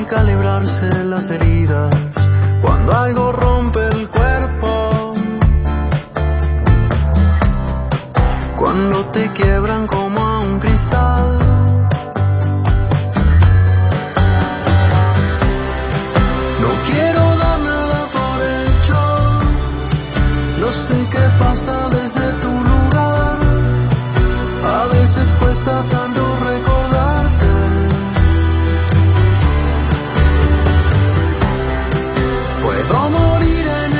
Calibrarse las heridas cuando algo rompe el cuerpo, cuando te quiebran como a un cristal. No quiero dar nada por hecho, no sé qué pasa desde tu lugar, a veces cuesta tanto